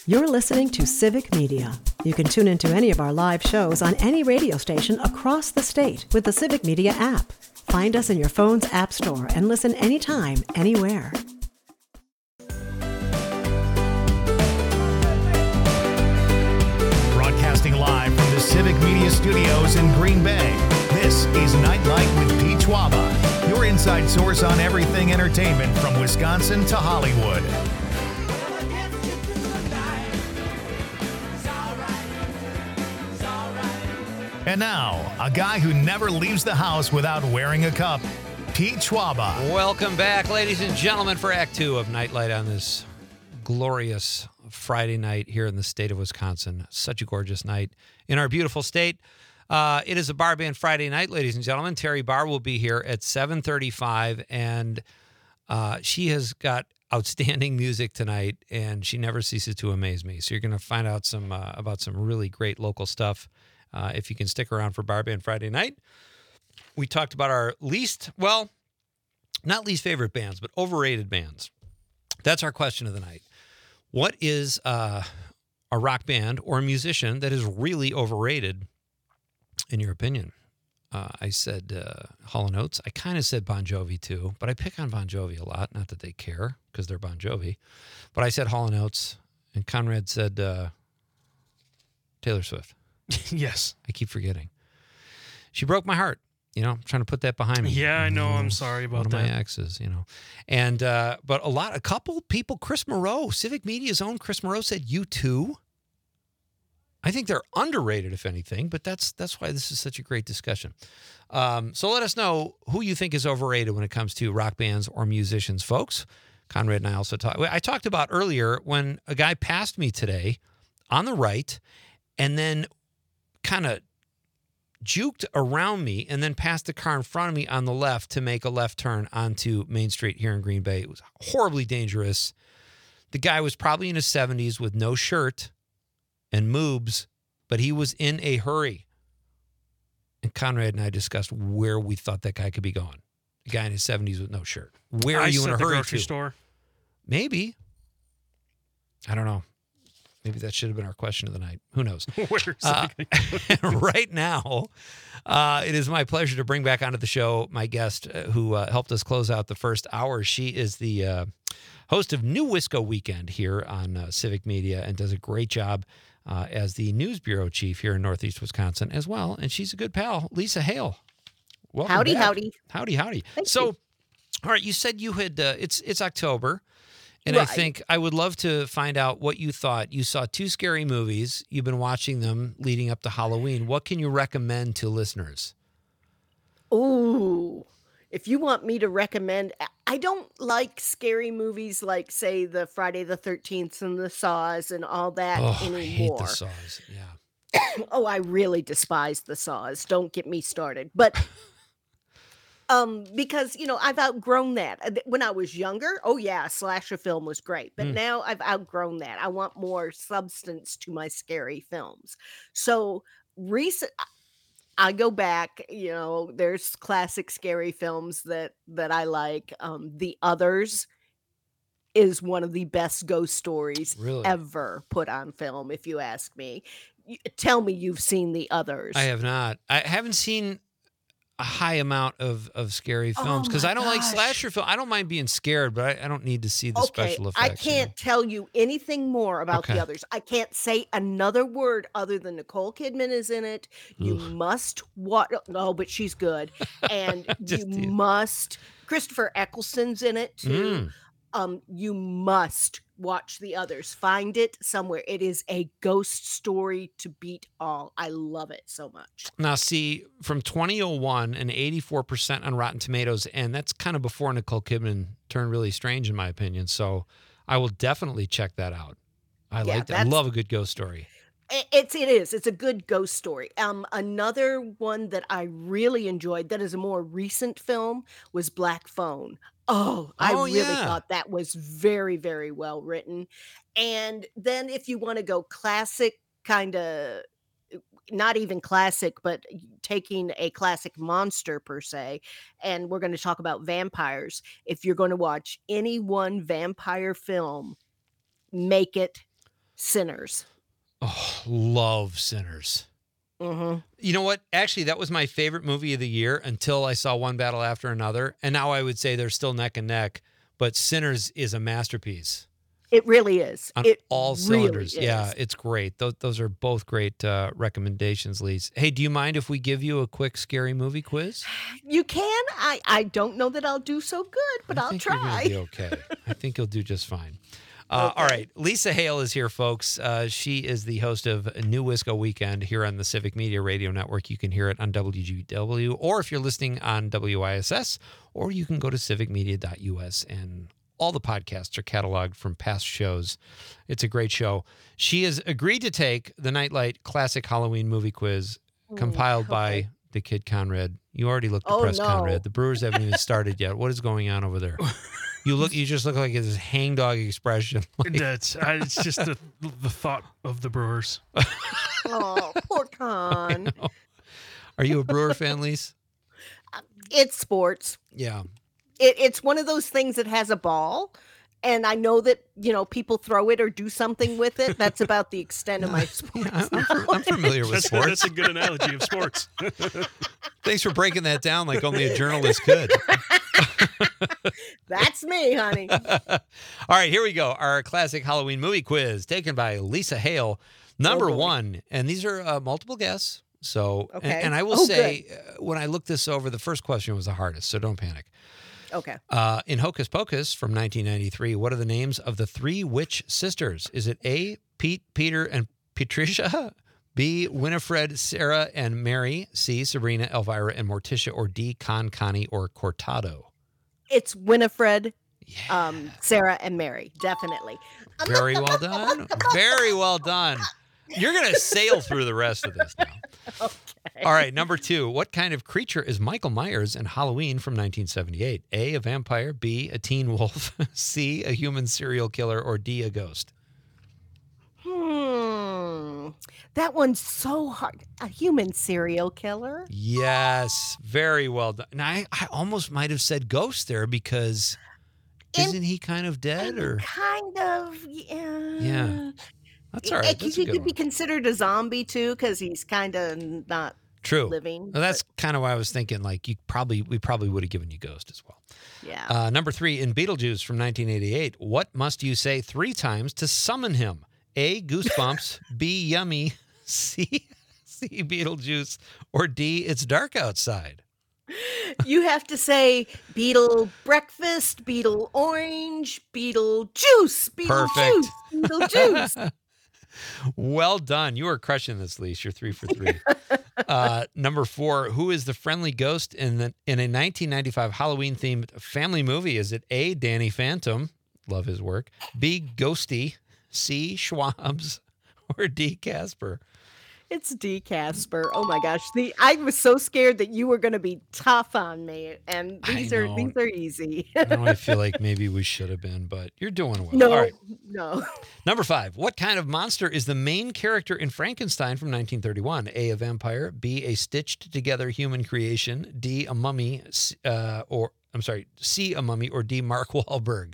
You're listening to Civic Media. You can tune into any of our live shows on any radio station across the state with the Civic Media app. Find us in your phone's app store and listen anytime, anywhere. Broadcasting live from the Civic Media Studios in Green Bay, this is Nightlight with Pete Schwaba, your inside source on everything entertainment from Wisconsin to Hollywood. And now, a guy who never leaves the house without wearing a cup, Pete Schwaba. Welcome back, ladies and gentlemen, for Act 2 of Nightlight on this glorious Friday night here in the state of Wisconsin. Such a gorgeous night in our beautiful state. It is a Bar Band Friday night, ladies and gentlemen. Terry Barr will be here at 7:35, and she has got outstanding music tonight, and she never ceases to amaze me. So you're going to find out some about some really great local stuff if you can stick around for Bar Band Friday night. We talked about our not least favorite bands, but overrated bands. That's our question of the night. What is a rock band or a musician that is really overrated, in your opinion? I said Hall & Oates. I kind of said Bon Jovi too, but I pick on Bon Jovi a lot. Not that they care, because they're Bon Jovi. But I said Hall & Oates, and Conrad said Taylor Swift. Yes. I keep forgetting. She broke my heart. I'm trying to put that behind me. Yeah, I know. I'm sorry about that. One of my exes, And, but a couple people, Chris Moreau, Civic Media's own Chris Moreau said U2. I think they're underrated, if anything, but that's why this is such a great discussion. So let us know who you think is overrated when it comes to rock bands or musicians, folks. Conrad and I also talked about earlier when a guy passed me today on the right and then kind of juked around me and then passed the car in front of me on the left to make a left turn onto Main Street here in Green Bay. It was horribly dangerous. The guy was probably in his 70s with no shirt and moobs, but he was in a hurry. And Conrad and I discussed where we thought that guy could be going. A guy in his 70s with no shirt. Where are you in a hurry grocery to? Store. Maybe. I don't know. Maybe that should have been our question of the night. Who knows? Right now, it is my pleasure to bring back onto the show my guest who helped us close out the first hour. She is the host of New Wisco Weekend here on Civic Media and does a great job as the news bureau chief here in Northeast Wisconsin as well. And she's a good pal, Lisa Hale. Welcome Howdy, back. howdy. Howdy. Thank So, you. all right, you said you had, it's October. And Right. I think I would love to find out what you thought. You saw two scary movies. You've been watching them leading up to Halloween. What can you recommend to listeners? Ooh, if you want me to recommend, I don't like scary movies like, say, the Friday the 13th and the Saws and all that Oh, I anymore. hate the Saws. Yeah. Oh, I really despise the Saws. Don't get me started. But because I've outgrown that. When I was younger, oh yeah, slasher film was great. But now I've outgrown that. I want more substance to my scary films. So I go back, there's classic scary films that I like. The Others is one of the best ghost stories Really? ever put on film, if you ask me. Tell me you've seen The Others. I have not. I haven't seen a high amount of scary films because my I don't like gosh. slasher film. I don't mind being scared, but I don't need to see the special effects. I can't tell you anything more about Okay. The Others. I can't say another word other than Nicole Kidman is in it. You must watch. No, but she's good, and Just you teasing. must. Christopher Eccleston's in it too. Mm. You must watch The Others. Find it somewhere. It is a ghost story to beat all. I love it so much. Now, see, from 2001 and 84% on Rotten Tomatoes, and that's kind of before Nicole Kidman turned really strange, in my opinion. So I will definitely check that out. I Yeah, like that. I that's- love a good ghost story. It is. It's a good ghost story. Another one that I really enjoyed that is a more recent film was Black Phone. I really yeah. thought that was very, very well written. And then if you want to go classic, kind of not even classic, but taking a classic monster per se, and we're going to talk about vampires. If you're going to watch any one vampire film, make it Sinners. Oh, love Sinners. Mm-hmm. You know what? Actually, that was my favorite movie of the year until I saw One Battle After Another. And now I would say they're still neck and neck, but Sinners is a masterpiece It really is. on It all really cylinders. is. Yeah, it's great. Those are both great recommendations, Lise. Hey, do you mind if we give you a quick scary movie quiz? You can. I don't know that I'll do so good, but I I'll think you're try. going to be okay. I think you'll do just fine. All right. Lisa Hale is here, folks. She is the host of New Wisco Weekend here on the Civic Media Radio Network. You can hear it on WGW, or if you're listening on WISS, or you can go to civicmedia.us, and all the podcasts are cataloged from past shows. It's a great show. She has agreed to take the Nightlight Classic Halloween Movie Quiz compiled by the kid Conrad. You already looked depressed, Conrad. The Brewers haven't even started yet. What is going on over there? You just look like this hangdog expression. It's just the thought of the Brewers. Oh, poor Con. Are you a Brewer fan, Lise? It's sports. Yeah. It's one of those things that has a ball, and I know that people throw it or do something with it. That's about the extent of my sports. I'm familiar with sports. That's a good analogy of sports. Thanks for breaking that down like only a journalist could. That's me, honey. All right, here we go. Our classic Halloween movie quiz taken by Lisa Hale. Number one, and these are multiple guess. So, Okay. and I will say, when I looked this over, the first question was the hardest, so don't panic. Okay. In Hocus Pocus from 1993, what are the names of the three witch sisters? Is it A, Pete, Peter, and Patricia? B, Winifred, Sarah, and Mary? C, Sabrina, Elvira, and Morticia? Or D, Connie, or Cortado? It's Winifred, Sarah, and Mary. Definitely. Very well done. Very well done. You're going to sail through the rest of this now. Okay. All right, number two. What kind of creature is Michael Myers in Halloween from 1978? A, a vampire. B, a teen wolf. C, a human serial killer. Or D, a ghost? That one's so hard. A human serial killer? Yes, very well done. Now, I almost might have said ghost there because isn't he kind of dead? Or Kind of, yeah. Yeah. That's all right. That's a He good could be one. considered a zombie too, because he's kind of not True. living. Well, that's kind of why I was thinking, like, we probably would have given you ghost as well. Yeah. Number three, in Beetlejuice from 1988, what must you say 3 times to summon him? A, goosebumps. B, yummy. C, Beetlejuice. Or D, it's dark outside. You have to say Beetle breakfast, Beetle orange, Beetle juice, Beetle Perfect. juice, Beetle juice. Well done. You are crushing this, Lise. You're 3 for 3. Number 4, who is the friendly ghost in a 1995 Halloween-themed family movie? Is it A, Danny Phantom? Love his work. B, Ghosty. C, Schwabs. Or D, Casper? It's D. Casper. Oh my gosh. I was so scared that you were going to be tough on me, and these I are know. easy. Now I feel like maybe we should have been, but you're doing well. No, All right. no. Number 5. What kind of monster is the main character in Frankenstein from 1931? A, a vampire. B, a stitched together human creation. D, a mummy. C, a mummy. Or D, Mark Wahlberg.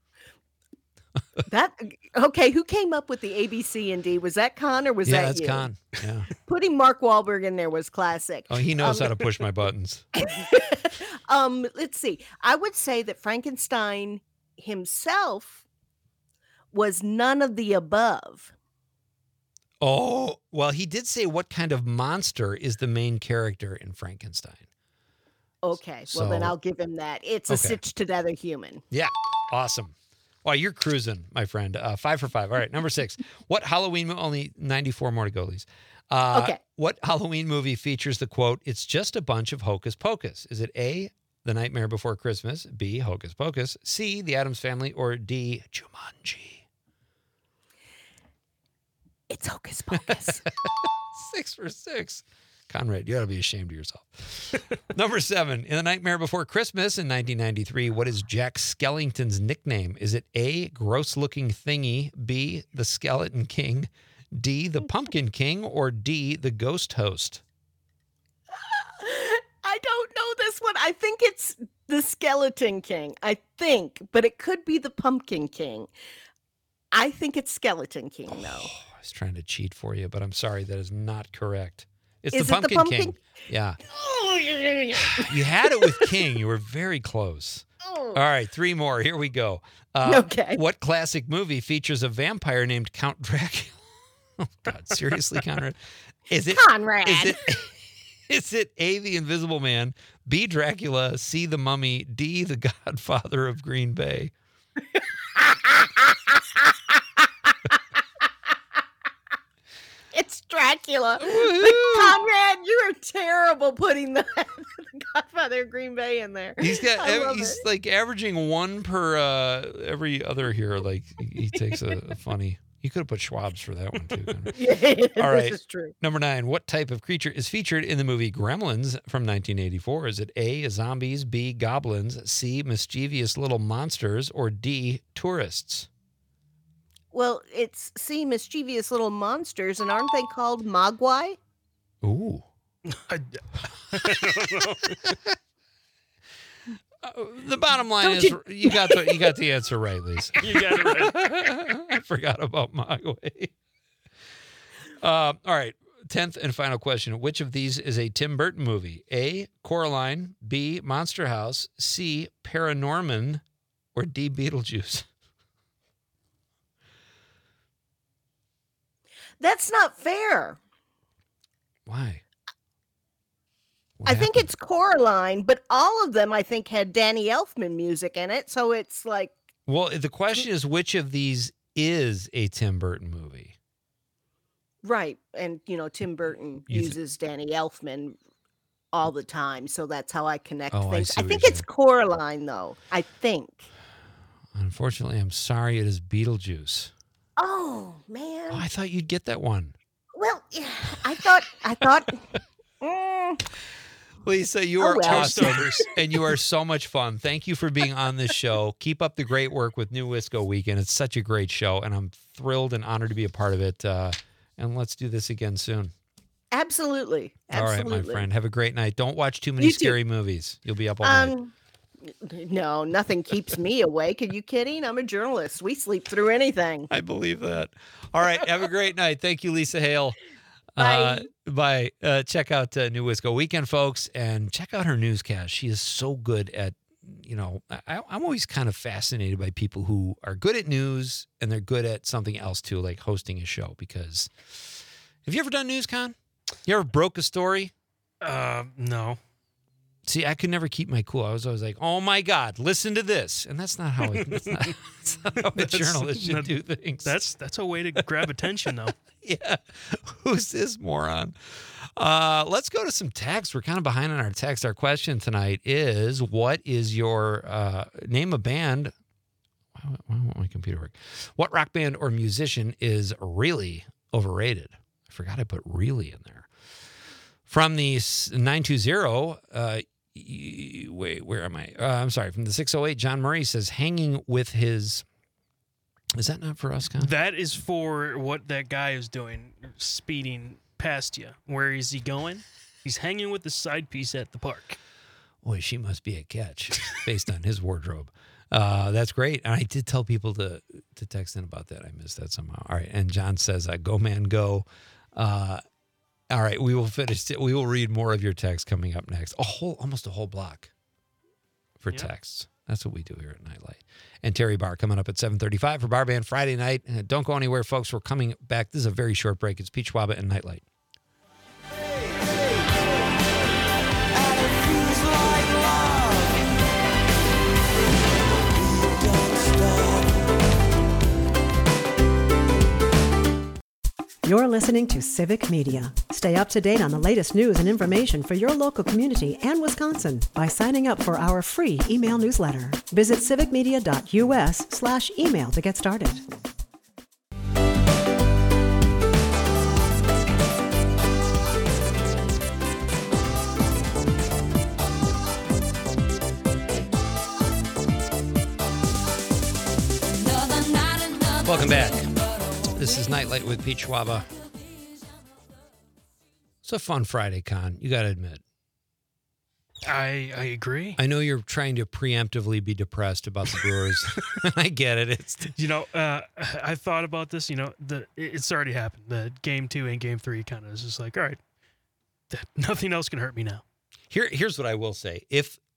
Okay, who came up with the A, B, C, and D? Was that Con or was Yeah, that that's you? Con. Yeah. Putting Mark Wahlberg in there was classic. Oh, he knows how to push my buttons. Let's see. I would say that Frankenstein himself was none of the above. Oh, well, he did say what kind of monster is the main character in Frankenstein. Okay, well then So- I'll give him that. It's a Okay. stitched together human. Yeah. Awesome. Wow, you're cruising, my friend. 5 for 5. All right, number 6. What Halloween only 94 more to go, Lise. Okay. What Halloween movie features the quote, "It's just a bunch of hocus pocus"? Is it A, The Nightmare Before Christmas, B, Hocus Pocus, C, The Addams Family, or D, Jumanji? It's Hocus Pocus. 6 for 6. Conrad, you ought to be ashamed of yourself. Number 7. In The Nightmare Before Christmas in 1993, what is Jack Skellington's nickname? Is it A, gross-looking thingy, B, the Skeleton King, D, the Pumpkin King, or D, the Ghost Host? I don't know this one. I think it's the Skeleton King. I think, but it could be the Pumpkin King. I think it's Skeleton King, though. I was trying to cheat for you, but I'm sorry, that is not correct. It's Is the it the Pumpkin pumpkin? King. Yeah. You had it with King. You were very close. All right, 3 more. Here we go. Okay. What classic movie features a vampire named Count Dracula? Oh, God, seriously, Conrad? Is it Conrad. Is it A, The Invisible Man, B, Dracula, C, The Mummy, D, The Godfather of Green Bay? It's Dracula. But Conrad, you are terrible putting the Godfather of Green Bay in there. He's I love he's it. like averaging 1 per every other here. Like he takes a funny. You could have put Schwab's for that one too. Conrad. Yeah, All right. this is true. Number 9. What type of creature is featured in the movie Gremlins from 1984? Is it A, zombies, B, goblins, C, mischievous little monsters, or D, tourists? Well, it's C, mischievous little monsters, and aren't they called Mogwai? Ooh. I don't know. The bottom line Don't is you got the answer right, Lisa. You got it right. I forgot about Mogwai. All right. 10th and final question. Which of these is a Tim Burton movie? A, Coraline, B, Monster House, C, Paranorman, or D, Beetlejuice? That's not fair. Why? What I think happened? it's Coraline, but all of them I think had Danny Elfman music in it, so it's like Well, the question is which of these is a Tim Burton movie? right. And Tim Burton You uses Danny Elfman all the time, so that's how I connect Oh, I things. see I what think you're it's saying. Coraline, though. I think. Unfortunately, I'm sorry, it is Beetlejuice. Oh man. Oh, I thought you'd get that one. Well, yeah, I thought. mm, Lisa, you Oh, are well. awesome, and you are so much fun. Thank you for being on this show. Keep up the great work with New Wisco Weekend. It's such a great show, and I'm thrilled and honored to be a part of it. And let's do this again soon. absolutely. All right, Absolutely. my friend. Have a great night. Don't watch too many You too. scary movies. You'll be up all night. No, nothing keeps me awake. Are you kidding? I'm a journalist. We sleep through anything. I believe that. All right. Have a great night. Thank you, Lisa Hale. Bye. Bye. Check out New Wisco Weekend, folks, and check out her newscast. She is so good at, I'm always kind of fascinated by people who are good at news and they're good at something else too, like hosting a show. Because have you ever done NewsCon? You ever broke a story? No. See, I could never keep my cool. I was always like, "Oh my God, listen to this," and that's not how that's not how a journalist should do things. That's a way to grab attention, though. Yeah, who's this moron? Let's go to some text. We're kind of behind on our text. Our question tonight is, "What is your name a band?" Why won't my computer work? What rock band or musician is really overrated? I forgot I put "really" in there. From the 920, wait, where am I? I'm sorry. From the 608, John Murray says, hanging with his... Is that not for us, Con? That is for what that guy is doing, speeding past you. Where is he going? He's hanging with the side piece at the park. Boy, she must be a catch based on his wardrobe. That's great. And I did tell people to text in about that. I missed that somehow. All right. And John says, go, man, go. All right, we will finish. We will read more of your text coming up next. Almost a whole block for texts. That's what we do here at Nightlight. And Terry Barr coming up at 7:35 for Bar Band Friday night. Don't go anywhere, folks. We're coming back. This is a very short break. It's Pete Schwaba and Nightlight. You're listening to Civic Media. Stay up to date on the latest news and information for your local community and Wisconsin by signing up for our free email newsletter. Visit civicmedia.us/email to get started. Welcome back. This is Nightlight with Pete Schwaba. It's a fun Friday, Con. You got to admit. I agree. I know you're trying to preemptively be depressed about the Brewers. I get it. It's I thought about this. It's already happened. The game 2 and game 3 kind of is just like, all right, nothing else can hurt me now. Here's what I will say.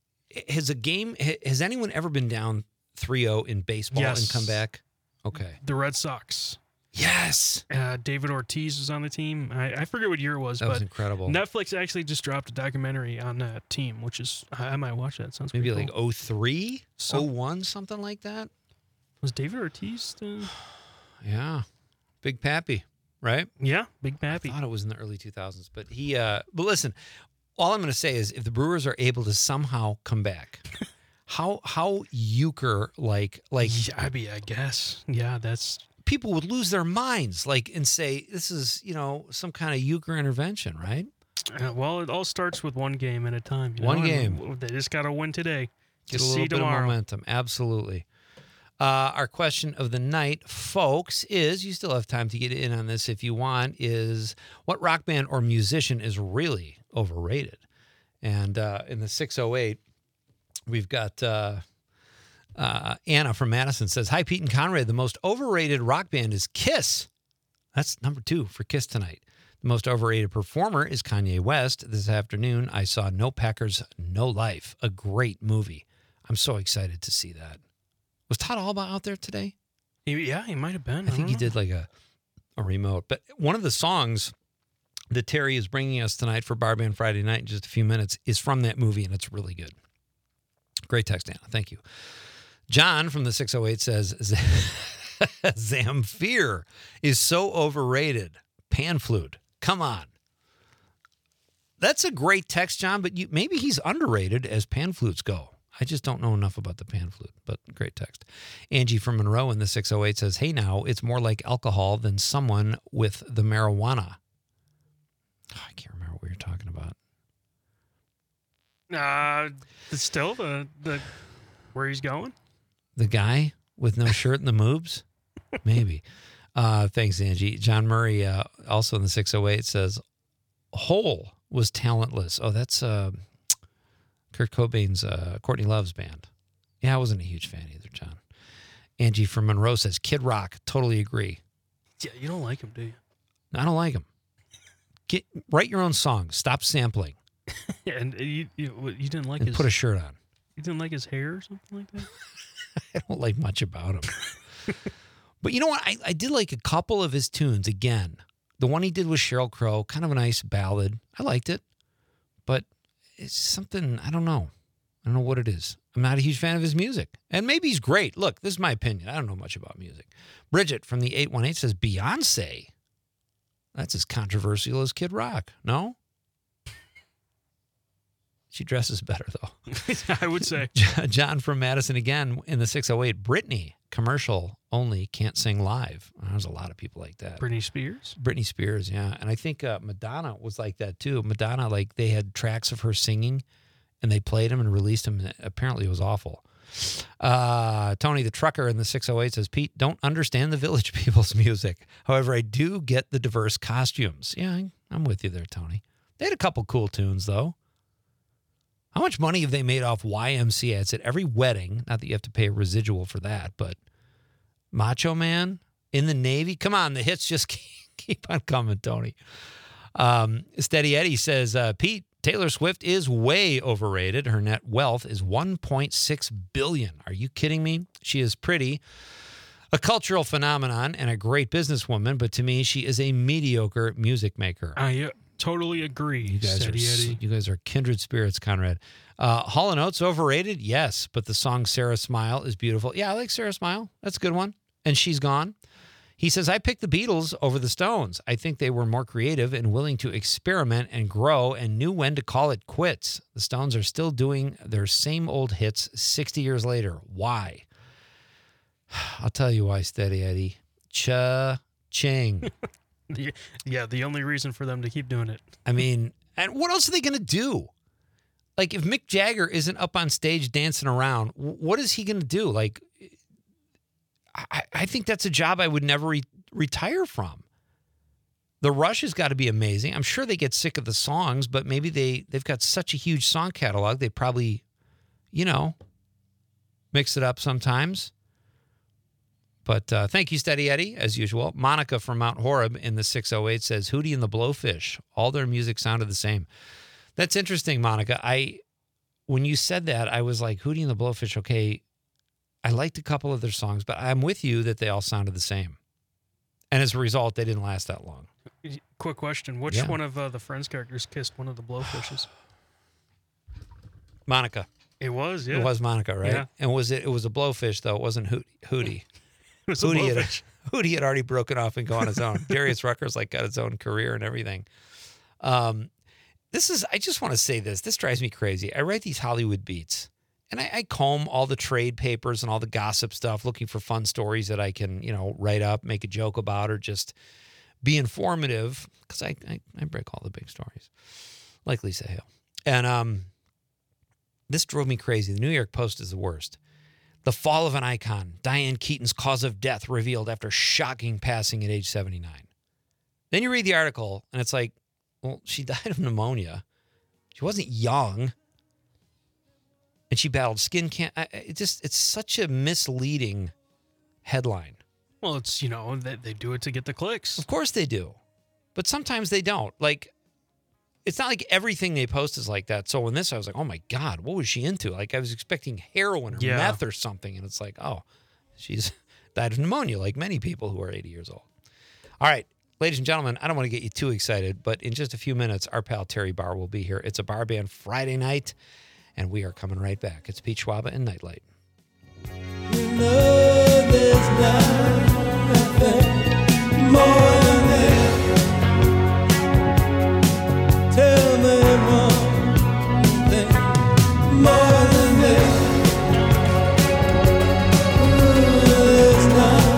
Has anyone ever been down 3-0 in baseball and come back? Okay. The Red Sox. Yes. David Ortiz was on the team. I forget what year it was, That but was incredible. Netflix actually just dropped a documentary on that team, which is I might watch that. Sounds Maybe pretty like cool. 03, 01, something like that. Was David Ortiz? Yeah. Big Pappy, right? Yeah, Big I Pappy. thought it was in the early 2000s, but but listen, all I'm going to say is if the Brewers are able to somehow come back, how euchre like I guess. Yeah, that's people would lose their minds and say this is, some kind of euchre intervention, right? well, it all starts with one game at a time. One and game. They just got to win today. Get To a little see bit tomorrow. of momentum. Absolutely. Our question of the night, folks, is, you still have time to get in on this if you want, is what rock band or musician is really overrated? And in the 608, we've got Anna from Madison says, hi, Pete and Conrad. The most overrated rock band is Kiss. That's number 2 for Kiss tonight. The most overrated performer is Kanye West. This afternoon, I saw No Packers, No Life, a great movie. I'm so excited to see that. Was Todd Alba out there today? Yeah, he might have been. I think he don't know. did like a remote. But one of the songs that Terry is bringing us tonight for Bar Band Friday night in just a few minutes is from that movie, and it's really good. Great text, Anna. Thank you. John from the 608 says, Zamfir is so overrated. Pan flute. Come on. That's a great text, John, but maybe he's underrated as pan flutes go. I just don't know enough about the pan flute, but great text. Angie from Monroe in the 608 says, hey, now, it's more like alcohol than someone with the marijuana. Oh, I can't remember what we were talking about. Still the where he's going. The guy with no shirt and the moobs? Maybe. Thanks, Angie. John Murray, also in the 608, says, Hole was talentless. Oh, that's Kurt Cobain's Courtney Love's band. Yeah, I wasn't a huge fan either, John. Angie from Monroe says, Kid Rock. Totally agree. Yeah, you don't like him, do you? I don't like him. Write your own song. Stop sampling. And you didn't like And his put a shirt on. You didn't like his hair or something like that? I don't like much about him. But you know what? I did like a couple of his tunes. Again, the one he did with Sheryl Crow, kind of a nice ballad. I liked it. But it's something, I don't know. I don't know what it is. I'm not a huge fan of his music. And maybe he's great. Look, this is my opinion. I don't know much about music. Bridget from the 818 says, Beyonce. That's as controversial as Kid Rock. No? She dresses better, though. I would say. John from Madison again in the 608. Britney, commercial only, can't sing live. There's a lot of people like that. Britney Spears? Britney Spears, yeah. And I think Madonna was like that, too. Madonna, they had tracks of her singing, and they played them and released them, and apparently it was awful. Tony the trucker in the 608 says, Pete, don't understand the Village People's music. However, I do get the diverse costumes. Yeah, I'm with you there, Tony. They had a couple cool tunes, though. How much money have they made off YMCA? It's at every wedding. Not that you have to pay a residual for that, but Macho Man in the Navy. Come on, the hits just keep on coming, Tony. Steady Eddie says, Pete, Taylor Swift is way overrated. Her net wealth is $1.6 billion. Are you kidding me? She is pretty, a cultural phenomenon, and a great businesswoman, but to me, she is a mediocre music maker. I totally agree. You guys are kindred spirits, Conrad. Hall & Oates overrated? Yes, but the song Sarah Smile is beautiful. Yeah, I like Sarah Smile. That's a good one. And She's Gone. He says, I picked the Beatles over the Stones. I think they were more creative and willing to experiment and grow and knew when to call it quits. The Stones are still doing their same old hits 60 years later. Why? I'll tell you why, Steady Eddie. Cha-ching. Yeah, the only reason for them to keep doing it. I mean, and what else are they going to do? Like, if Mick Jagger isn't up on stage dancing around, what is he going to do? Like, I think that's a job I would never retire from. The Rush has got to be amazing. I'm sure they get sick of the songs, but maybe they've got such a huge song catalog. They probably, mix it up sometimes. But thank you, Steady Eddie, as usual. Monica from Mount Horeb in the 608 says, Hootie and the Blowfish. All their music sounded the same. That's interesting, Monica. When you said that, I was like, Hootie and the Blowfish, okay, I liked a couple of their songs, but I'm with you that they all sounded the same. And as a result, they didn't last that long. Quick question. Which one of the Friends characters kissed one of the Blowfishes? Monica. It was, yeah. It was Monica, right? Yeah. And it was a Blowfish, though. It wasn't Hootie. It was a Blowfish. Hootie had already broken off and gone on his own. Darius Rucker's got his own career and everything. I just want to say this. This drives me crazy. I write these Hollywood beats, and I comb all the trade papers and all the gossip stuff, looking for fun stories that I can, write up, make a joke about, or just be informative, because I break all the big stories, like Lisa Hale. And this drove me crazy. The New York Post is the worst. The fall of an icon. Diane Keaton's cause of death revealed after shocking passing at age 79. Then you read the article, and it's like, well, she died of pneumonia. She wasn't young. And she battled skin cancer. It's such a misleading headline. Well, it's, they do it to get the clicks. Of course they do. But sometimes they don't. It's not like everything they post is like that. So in this, I was like, oh my God, what was she into? I was expecting heroin or meth or something. And it's like, oh, she's died of pneumonia like many people who are 80 years old. All right, ladies and gentlemen, I don't want to get you too excited, but in just a few minutes, our pal Terry Barr will be here. It's a bar band Friday night, and we are coming right back. It's Pete Schwaba and Nightlight. There's nothing more than that. Tell me one thing more than that. There's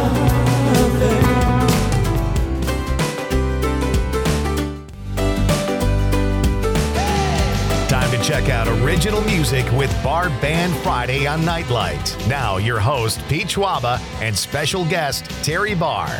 nothing. Time to check out original music with Bar Band Friday on Nightlight. Now your host, Pete Schwaba, and special guest, Terry Barr.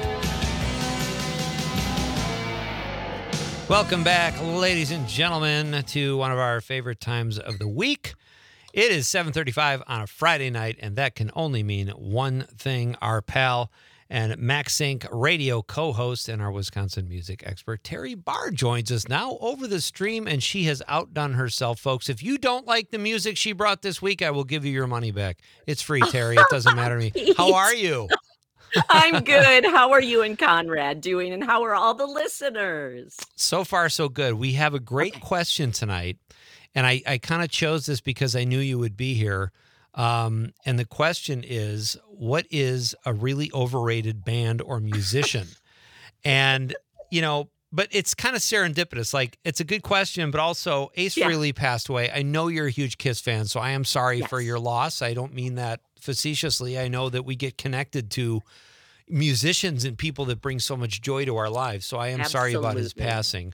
Welcome back, ladies and gentlemen, to one of our favorite times of the week. It is 7:35 on a Friday night, and that can only mean one thing. Our pal and MaxSync radio co-host and our Wisconsin music expert, Terry Barr, joins us now over the stream, and she has outdone herself, folks. If you don't like the music she brought this week, I will give you your money back. It's free, Terry. It doesn't matter to me. How are you? I'm good. How are you and Conrad doing? And how are all the listeners? So far, so good. We have a great question tonight. And I kind of chose this because I knew you would be here. And the question is, what is a really overrated band or musician? And, but it's kind of serendipitous. It's a good question, but also Ace Frehley passed away. I know you're a huge Kiss fan, so I am sorry for your loss. I don't mean that facetiously. I know that we get connected to musicians and people that bring so much joy to our lives. So I am sorry about his passing.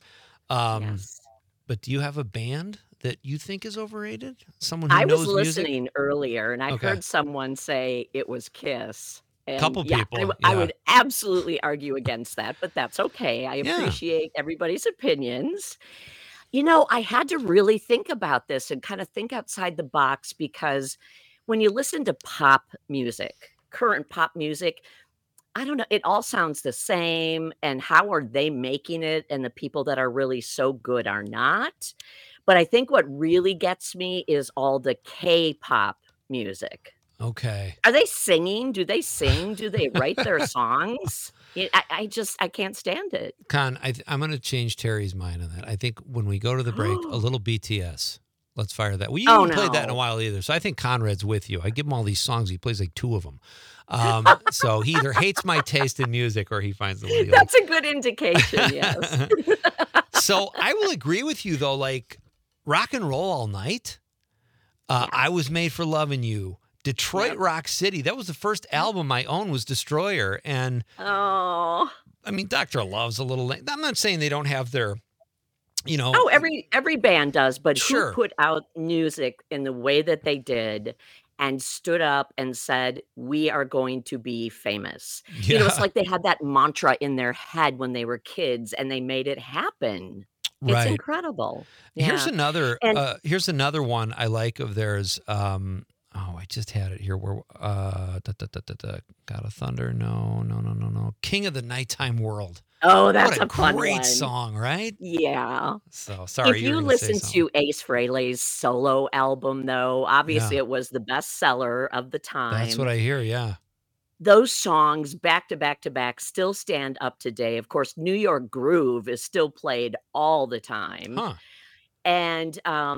But do you have a band that you think is overrated? Someone who knows music? I was listening earlier, and I heard someone say it was Kiss. A couple people. I would absolutely argue against that, but that's okay. I appreciate everybody's opinions. I had to really think about this and kind of think outside the box, because when you listen to pop music, current pop music, I don't know, it all sounds the same. And how are they making it? And the people that are really so good are not. But I think what really gets me is all the K-pop music. Okay. Are they singing? Do they sing? Do they write their songs? I can't stand it. Con, I'm going to change Terry's mind on that. I think when we go to the break, a little BTS. Let's fire that. Well, you haven't played that in a while either. So I think Conrad's with you. I give him all these songs. He plays like 2 of them. So he either hates my taste in music or he finds the one he That's a good indication, yes. So I will agree with you, though. Rock and Roll All Night. I Was Made for Loving You. Detroit Rock City. That was the first album I owned, was Destroyer. And Dr. Love's a little late. I'm not saying they don't have their, every band does, but who put out music in the way that they did and stood up and said, "We are going to be famous." It's Yeah. like they had that mantra in their head when they were kids and they made it happen. It's Right. incredible. Here's Yeah. another And here's another one I like of theirs. I just had it here. Where God of Thunder? No. King of the Nighttime World. oh, that's What a a fun great one. song, right? Yeah. So If sorry, you were you going to say listen something. to Ace Frehley's solo album, though, obviously Yeah, it was the bestseller of the that's what time. I hear. Yeah. Those songs back to back to back still stand up today. Of course, New York Groove is still played all the time. Huh. And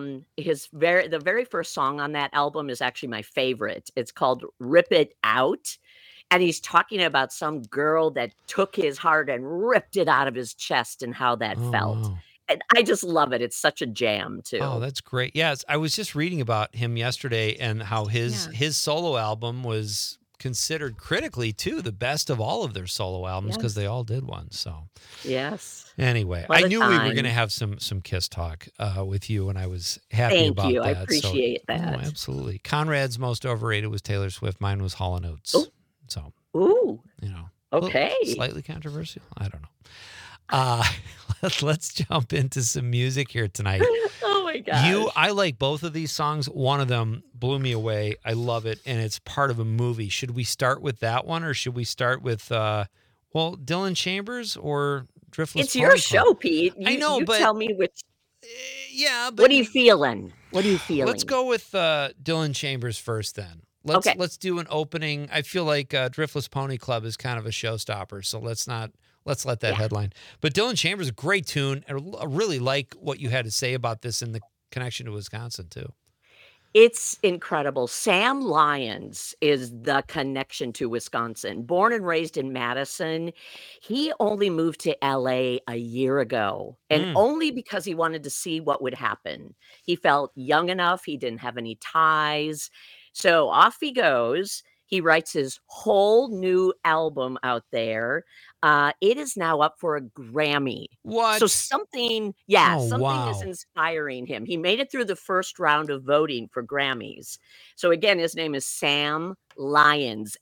the very first song on that album is actually my favorite. It's called Rip It Out. And he's talking about some girl that took his heart and ripped it out of his chest and how that Oh felt. wow. And I just love it. It's such a jam Oh, too. that's great. Yes, I was just reading about him yesterday and how his Yeah. his solo album was considered critically too the best of all of their solo albums because Yes. they all did one. So Yes. anyway, What I a knew we were going to time. have some Kiss talk with you, and I was happy Thank about you. I that. So, appreciate oh, that. absolutely. Conrad's most overrated was Taylor Swift. Mine was Hall & Oates. Oh, So ooh. a little Okay. slightly controversial. I don't know. Uh, let's jump into some music here tonight. Oh my gosh. I like both of these songs. One of them blew me away. I love it, and it's part of a movie. Should we start with that one, or should we start with Dylan Chambers or Driftless It's your Pony Club? show, Pete. I know, You but tell me which. yeah, but What are you feeling? What are you feeling? let's go with Dylan Chambers first. Then Okay. let's do an opening. I feel like Driftless Pony Club is kind of a showstopper, so let's let that Yeah. headline. But Dylan Chambers, a great tune. I really like what you had to say about this in the connection to Wisconsin too. It's incredible. Sam Lyons is the connection to Wisconsin. Born and raised in Madison, he only moved to LA a year ago, and Mm. only because he wanted to see what would happen. He felt young enough, he didn't have any ties. So off he goes. He writes his whole new album out there. It is now up for a Grammy. So What? something Oh, is wow. inspiring him. He made it through the first round of voting for Grammys. So again, his name is Sam Lyons,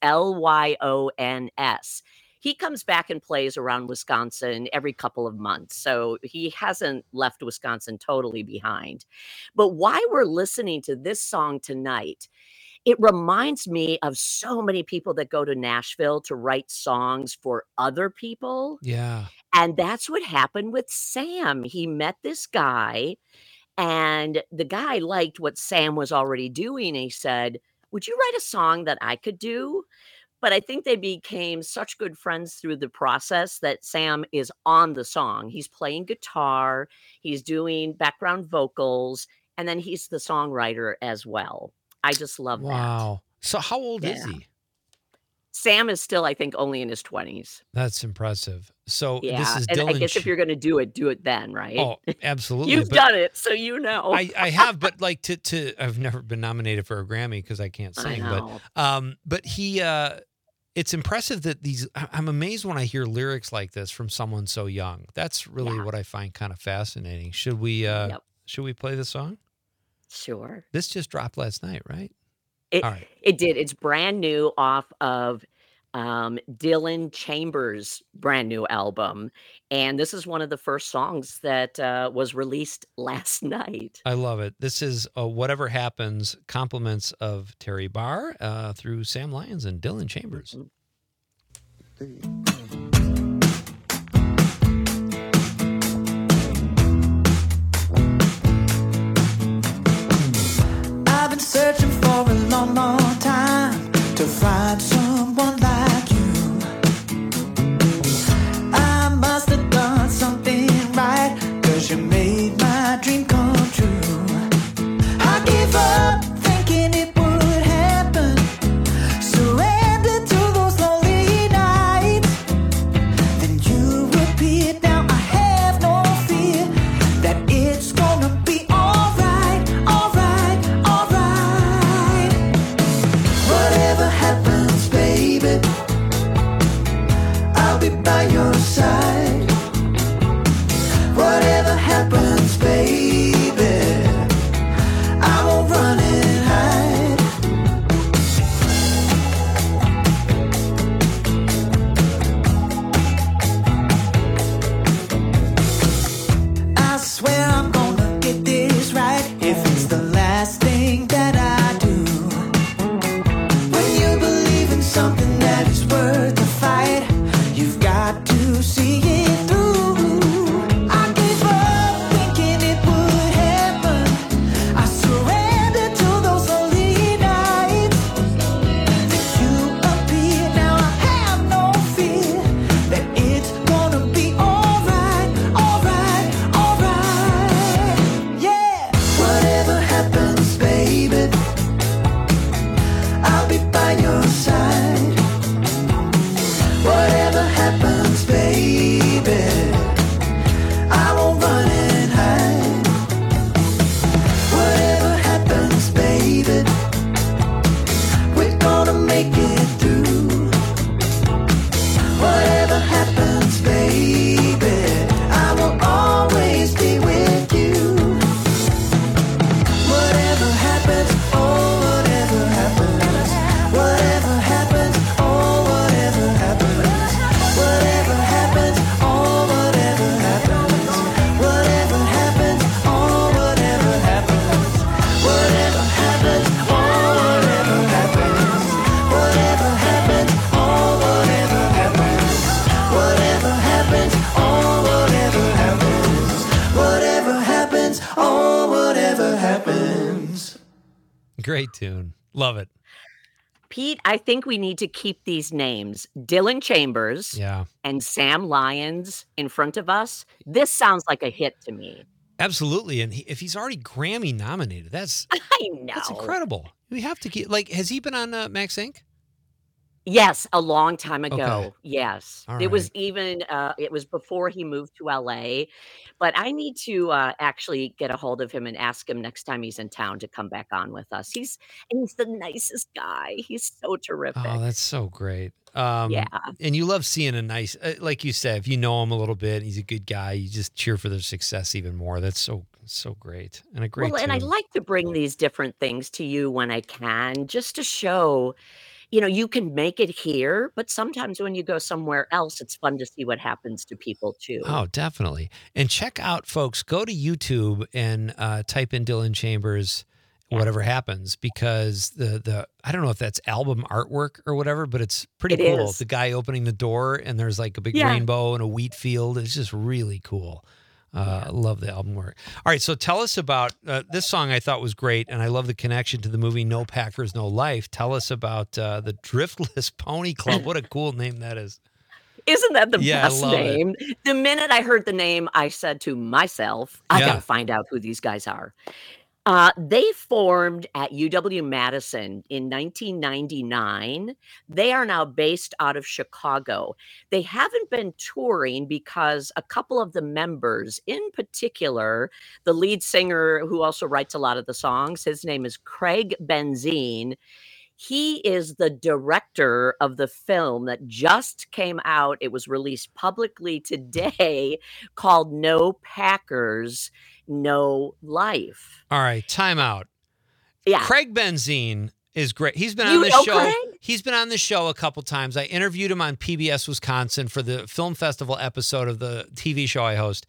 Lyons. He comes back and plays around Wisconsin every couple of months. So he hasn't left Wisconsin totally behind. But why we're listening to this song tonight, it reminds me of so many people that go to Nashville to write songs for other people. Yeah. And that's what happened with Sam. He met this guy, and the guy liked what Sam was already doing. He said, "Would you write a song that I could do?" But I think they became such good friends through the process that Sam is on the song. He's playing guitar, he's doing background vocals, and then he's the songwriter as well. I just love that. Wow. So how old is Yeah. he? Sam is still, I think, only in his 20s. That's impressive. So this Yeah, is and I Dylan. guess if you're gonna do it then, right? Oh, absolutely. You've But done it, so you know. I have, but like to I've never been nominated for a Grammy because I can't I sing. know. But he it's impressive that I'm amazed when I hear lyrics like this from someone so young. That's really Yeah. what I find kind of fascinating. Should we Yep. play the song? Sure. This just dropped last night, right? It All right. it did. It's brand new off of Dylan Chambers' brand new album, and this is one of the first songs that was released last night. I love it. This is Whatever Happens, compliments of Terry Barr through Sam Lyons and Dylan Chambers. I've been searching for a long, long time to find someone like you. I must have done something right, 'cause you made my dream come true. I gave up thinking it would happen, surrendered to those lonely nights. happens, oh, whatever happens. Whatever happens, oh, whatever happens. Great tune. Love it. Pete, I think we need to keep these names, Dylan Chambers Yeah. and Sam Lyons, in front of us. This sounds like a hit to me. Absolutely. And if he's already Grammy nominated, that's I know. that's incredible. We have to keep, like, has he been on Max Inc.? Yes, a long time ago. Okay. Yes. All It was right. even it was before he moved to LA, but I need to actually get a hold of him and ask him next time he's in town to come back on with us. He's the nicest guy. He's so terrific. Oh, that's so great. Yeah. And you love seeing a nice, like you said, if you know him a little bit, he's a good guy. You just cheer for their success even more. That's so great, and a great. Well, and I tune. like to bring these different things to you when I can, just to show, you can make it here, but sometimes when you go somewhere else, it's fun to see what happens to people too. Oh, definitely. And check out, folks, go to YouTube and type in Dylan Chambers, whatever happens, because the I don't know if that's album artwork or whatever, but it's pretty It cool. is. The guy opening the door and there's like a big Yeah. rainbow and a wheat field. It's just really cool. I love the album work. All right, so tell us about this song. I thought was great, and I love the connection to the movie No Packers, No Life. Tell us about the Driftless Pony Club. What a cool name that is. Isn't that the Yeah, I best love it. name? The minute I heard the name, I said to myself, I Yeah. got to find out who these guys are. They formed at UW-Madison in 1999. They are now based out of Chicago. They haven't been touring because a couple of the members, in particular, the lead singer who also writes a lot of the songs, his name is Craig Benzine. He is the director of the film that just came out. It was released publicly today, called No Packers, No Life. All right, time out. Yeah. Craig Benzine is great. He's been You on this know show. Craig? He's been on this show a couple times. I interviewed him on PBS Wisconsin for the film festival episode of the TV show I host.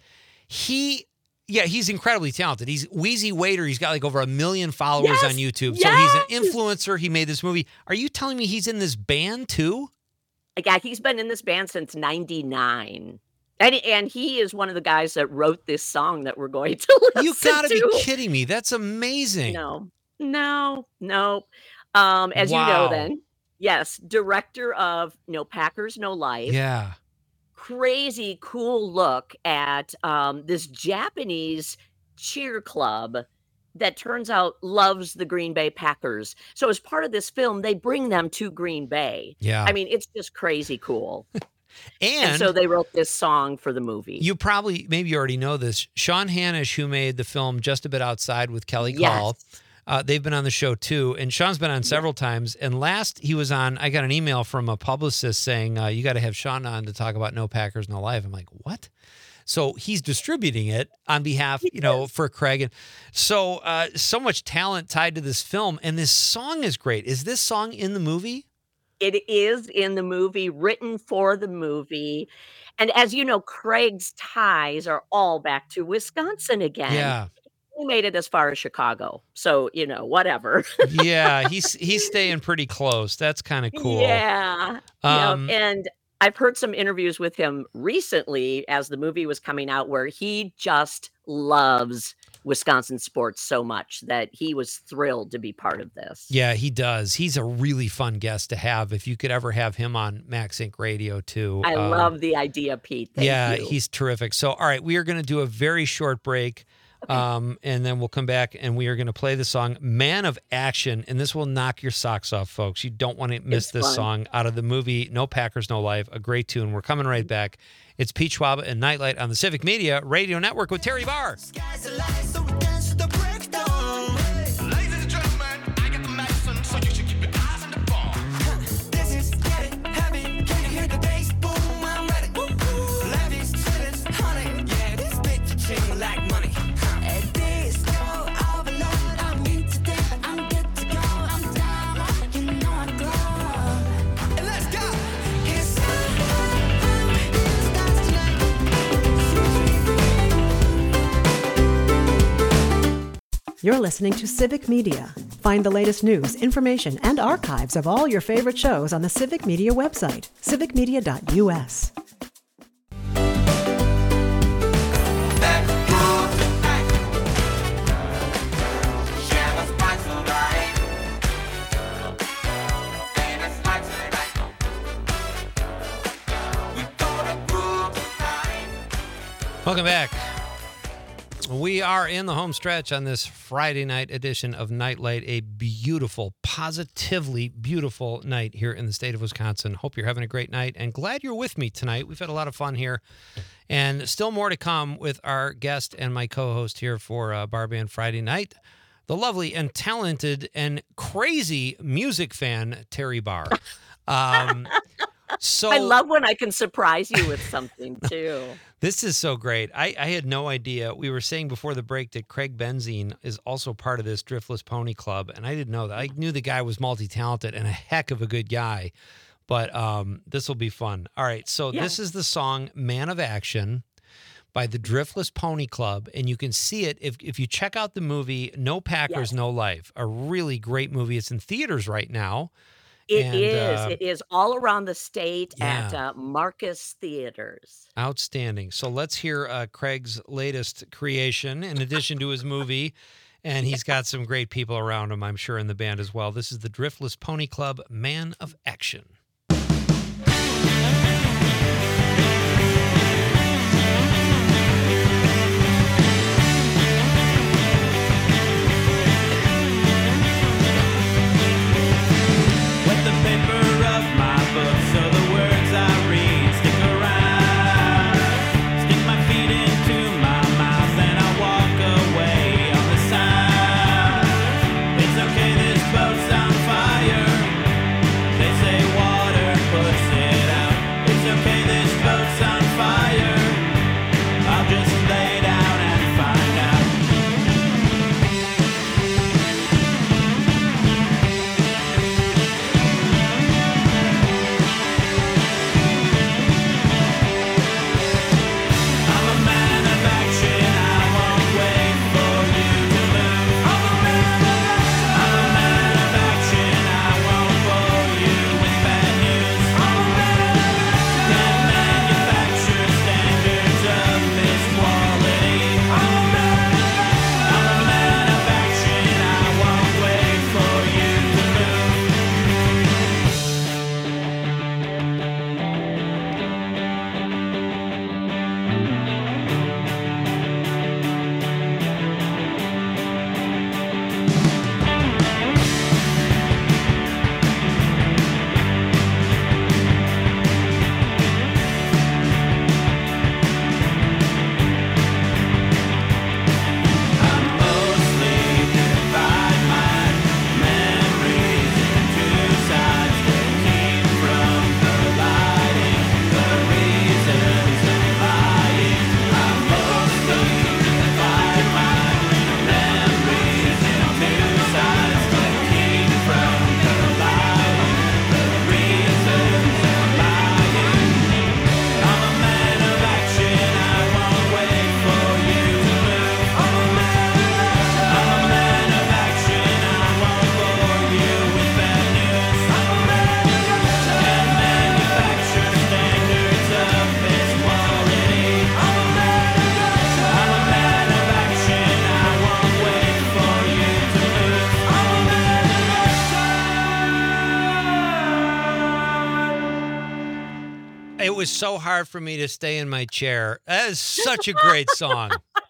He's incredibly talented. He's Wheezy Waiter. He's got like over 1 million followers Yes, on YouTube. So yes. he's an influencer. He made this movie. Are you telling me he's in this band too? Yeah, he's been in this band since 99. And he is one of the guys that wrote this song that we're going to listen You gotta to. be kidding me. That's amazing. No. As you know Wow. then, yes, director of No Packers, No Life. Yeah. Crazy cool look at this Japanese cheer club that turns out loves the Green Bay Packers. So as part of this film, they bring them to Green Bay. Yeah. I mean, it's just crazy cool. And And so they wrote this song for the movie. you probably, maybe you already know this. Sean Hanish, who made the film Just a Bit Outside with Kelly Yes. Call, they've been on the show too. And Sean's been on several times. And last he was on, I got an email from a publicist saying, you got to have Sean on to talk about No Packers, No Life. I'm like, what? So he's distributing it on behalf, for Craig. And so, so much talent tied to this film. And this song is great. Is this song in the movie? It is in the movie, written for the movie. And as you know, Craig's ties are all back to Wisconsin again. Yeah. He made it as far as Chicago. So, whatever. Yeah. He's staying pretty close. That's kind of cool. Yeah. Um, And I've heard some interviews with him recently as the movie was coming out where he just loves Wisconsin sports so much that he was thrilled to be part of this. Yeah, he does. He's a really fun guest to have. If you could ever have him on Max Inc. Radio too. I love the idea, Pete. Thank you. He's terrific. So, all right, we are going to do a very short break. And then we'll come back and we are going to play the song Man of Action. And this will knock your socks off, folks. You don't want to miss It's this fun. song out of the movie No Packers, No Life. A great tune. We're coming right back. It's Pete Schwab and Nightlight on the Civic Media Radio Network with Terry Barr. Sky's the light, so we dance to the breakdown. Ladies and gentlemen, I got the medicine, so you should keep your eyes on the ball. This is getting heavy. Can you hear the bass? Boom, I'm ready. Levies, cities, honey. Yeah, this bitch ching like money. Disco overload. I'm in today. I'm good to go. I'm down. You know I'm glow. And let's go. It's You're listening to Civic Media. Find the latest news, information, and archives of all your favorite shows on the Civic Media website, civicmedia.us. Welcome back. We are in the home stretch on this Friday night edition of Nightlight, a beautiful, positively beautiful night here in the state of Wisconsin. Hope you're having a great night and glad you're with me tonight. We've had a lot of fun here and still more to come with our guest and my co-host here for Bar Band Friday night, the lovely and talented and crazy music fan, Terry Barr. So I love when I can surprise you with something too. This is so great. I had no idea. We were saying before the break that Craig Benzine is also part of this Driftless Pony Club, and I didn't know that. I knew the guy was multi-talented and a heck of a good guy, but this will be fun. All right, so This is the song Man of Action by the Driftless Pony Club, and you can see it if you check out the movie No Packers, No Life, a really great movie. It's in theaters right now. It is all around the state at Marcus Theaters. Outstanding. So let's hear Craig's latest creation in addition to his movie. And he's got some great people around him, I'm sure, in the band as well. This is the Driftless Pony Club, Man of Action. It was so hard for me to stay in my chair. That is such a great song.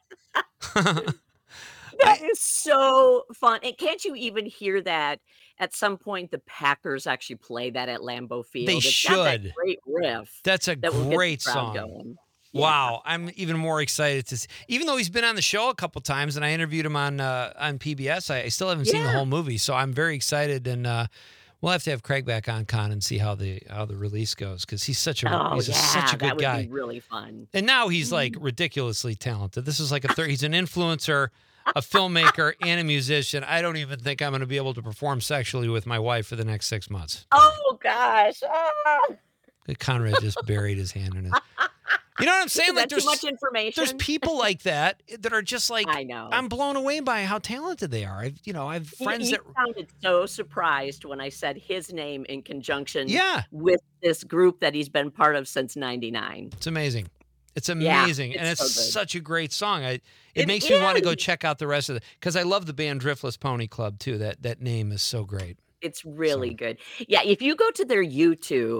That is so fun. And can't you even hear that at some point the Packers actually play that at Lambeau Field? They It's got that should. great riff. That's a that will get the great crowd song. going. Wow, I'm even more excited to see. Even though he's been on the show a couple times, and I interviewed him on PBS, I still haven't seen the whole movie, so I'm very excited. And we'll have to have Craig back on Con and see how the release goes because he's such a such a good that would guy. be really fun. And now he's like ridiculously talented. This is like he's an influencer, a filmmaker, and a musician. I don't even think I'm going to be able to perform sexually with my wife for the next 6 months. Oh gosh. Ah. Conrad just buried his hand in it. You know what I'm saying? Is Like that too much information? there's people like that are just like I know. I'm blown away by how talented they are. I've friends He that sounded so surprised when I said his name in conjunction Yeah. with this group that he's been part of since '99. It's amazing. It's amazing, and it's it's so good. such a great song. It It makes me want to go is. check out the rest of it because I love the band Driftless Pony Club too. That name is so great. It's really good. Yeah, if you go to their YouTube,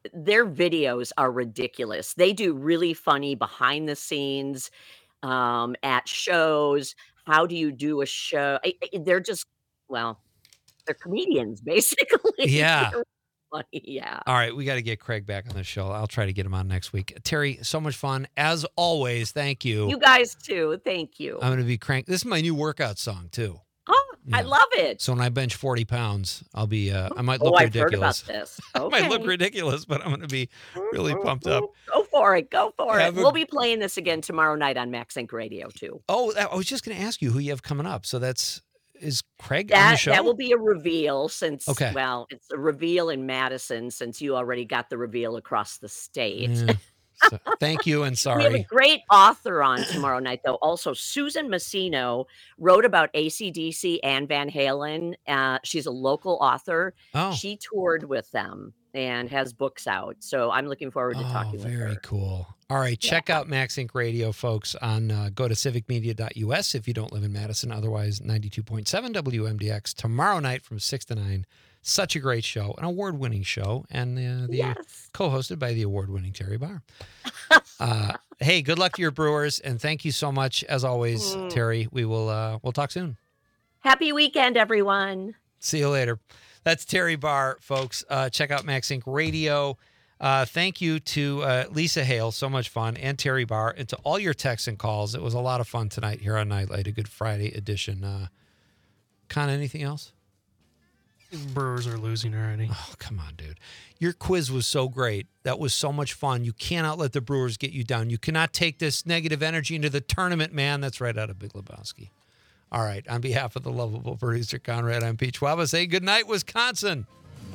their videos are ridiculous. They do really funny behind the scenes at shows. How do you do a show? They're just, well, they're comedians basically. Yeah. They're funny, yeah. All right, we got to get Craig back on the show. I'll try to get him on next week. Terry, so much fun as always. Thank you. You guys too. Thank you. I'm going to be crank. This is my new workout song too. Oh, I Yeah. love it. So when I bench 40 pounds, I'll be. I might look I've heard ridiculous. about this. I might look Okay. ridiculous, but I'm going to be really pumped up. Go for it. Go for it. Have a- We'll be playing this again tomorrow night on Max Inc. Radio too. Oh, I was just going to ask you who you have coming up. So is Craig on the That show? that will be a reveal since Okay. well, it's a reveal in Madison since you already got the reveal across the state. Yeah. So, thank you and We have a sorry. great author on tomorrow night, though. Also, Susan Massino wrote about AC/DC and Van Halen. She's a local author. Oh, She toured with them and has books out. So I'm looking forward to talking with very her. cool. All right, check out Max Inc. Radio, folks, on go to civicmedia.us if you don't live in Madison. Otherwise, 92.7 WMDX tomorrow night from 6 to 9. Such a great show, an award-winning show, and Yes. co-hosted by the award-winning Terry Barr. Hey, good luck to your Brewers, and thank you so much, as always, Terry. We'll talk soon. Happy weekend, everyone. See you later. That's Terry Barr, folks. Check out Max Inc. Radio. Thank you to Lisa Hale, so much fun, and Terry Barr, and to all your texts and calls. It was a lot of fun tonight here on Nightlight, a Good Friday edition. Con, anything else? Brewers are losing already. Oh, come on, dude. Your quiz was so great. That was so much fun. You cannot let the Brewers get you down. You cannot take this negative energy into the tournament, man. That's right out of Big Lebowski. All right. On behalf of the lovable producer, Conrad, I'm Pete Schwab. Say good night, Wisconsin.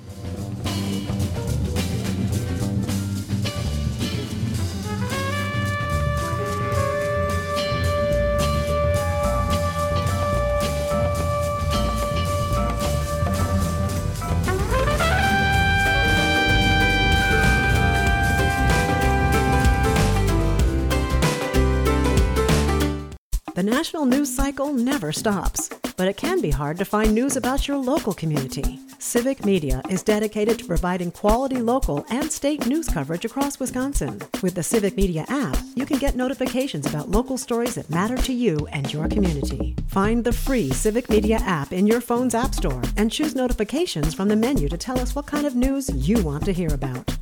The national news cycle never stops, but it can be hard to find news about your local community. Civic Media is dedicated to providing quality local and state news coverage across Wisconsin. With the Civic Media app, you can get notifications about local stories that matter to you and your community. Find the free Civic Media app in your phone's app store and choose notifications from the menu to tell us what kind of news you want to hear about.